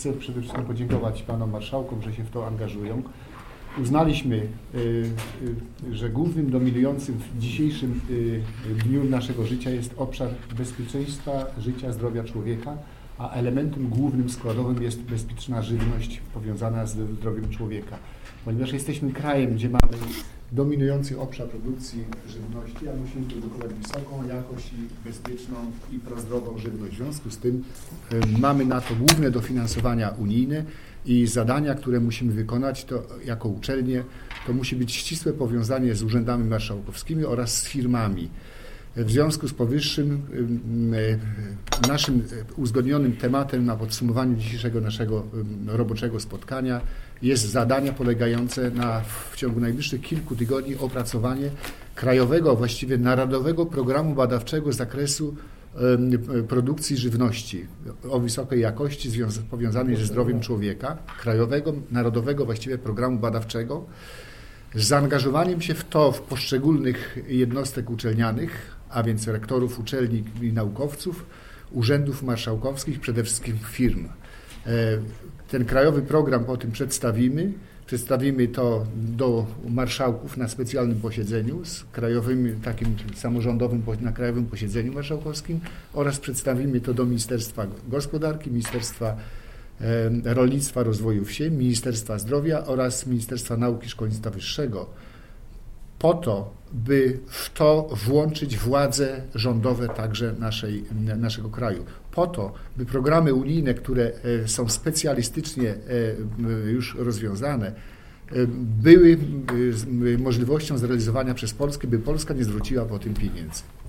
Chcę przede wszystkim podziękować panom marszałkom, że się w to angażują. Uznaliśmy, że głównym dominującym w dzisiejszym dniu naszego życia jest obszar bezpieczeństwa, życia, zdrowia człowieka, a elementem głównym, składowym jest bezpieczna żywność powiązana ze zdrowiem człowieka. Ponieważ jesteśmy krajem, gdzie mamy dominujący obszar produkcji żywności, a musimy produkować wysoką jakość i bezpieczną i prozdrową żywność. W związku z tym mamy na to główne dofinansowania unijne i zadania, które musimy wykonać to jako uczelnie, to musi być ścisłe powiązanie z urzędami marszałkowskimi oraz z firmami. W związku z powyższym naszym uzgodnionym tematem na podsumowaniu dzisiejszego naszego roboczego spotkania jest zadania polegające na w ciągu najbliższych kilku tygodni opracowanie krajowego, właściwie narodowego programu badawczego z zakresu produkcji żywności o wysokiej jakości powiązanej ze zdrowiem człowieka, krajowego, narodowego właściwie programu badawczego, z zaangażowaniem się w to w poszczególnych jednostek uczelnianych, a więc rektorów uczelni i naukowców, urzędów marszałkowskich, przede wszystkim firm. Ten krajowy program potem przedstawimy to do marszałków na specjalnym posiedzeniu z krajowym, takim samorządowym, na krajowym posiedzeniu marszałkowskim oraz przedstawimy to do Ministerstwa Gospodarki, Ministerstwa Rolnictwa, Rozwoju Wsi, Ministerstwa Zdrowia oraz Ministerstwa Nauki i Szkolnictwa Wyższego po to, by w to włączyć władze rządowe także naszego kraju. Po to, by programy unijne, które są specjalistycznie już rozwiązane, były możliwością zrealizowania przez Polskę, by Polska nie zwróciła po tym pieniędzy.